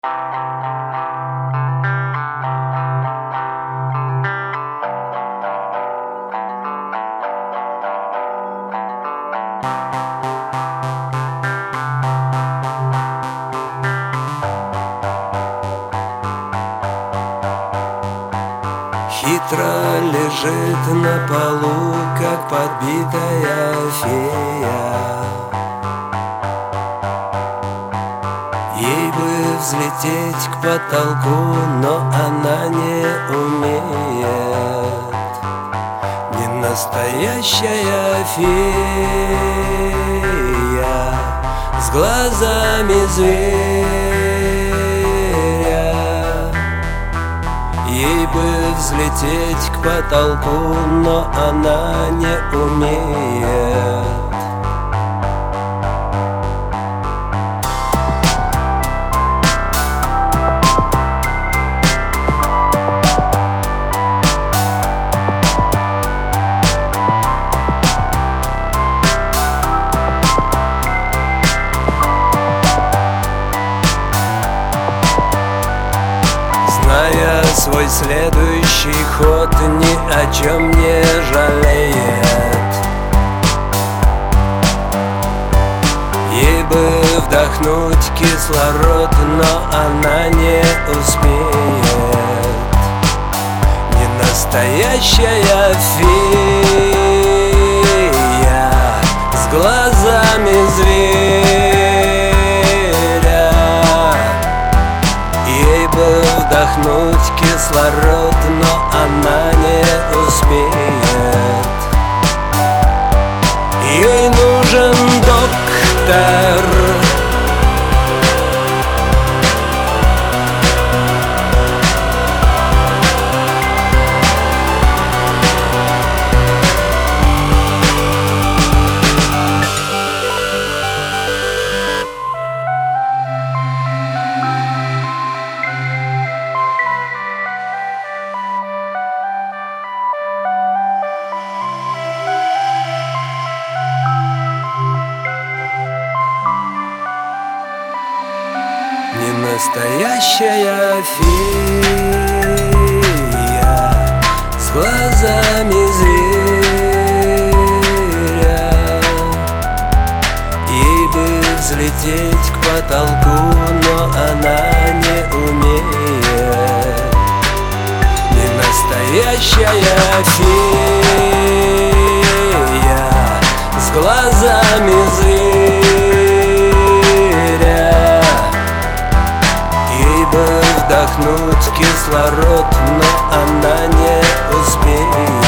Хитро лежит на полу, как подбитая фея. Ей бы взлететь к потолку, но она не умеет. Не настоящая фея с глазами зверя. Ей бы взлететь к потолку, но она не умеет. Зная свой следующий ход, ни о чем не жалеет. Ей бы вдохнуть кислород, но она не успеет. Не настоящая фея с глазами зверя. Ей бы вдохнуть кислород, но она не успеет. Ей нужен доктор. Не настоящая фея с глазами зверя. Ей бы взлететь к потолку, но она не умеет. Не настоящая фея с глазами зверя. Вдохнуть кислород, но она не успеет.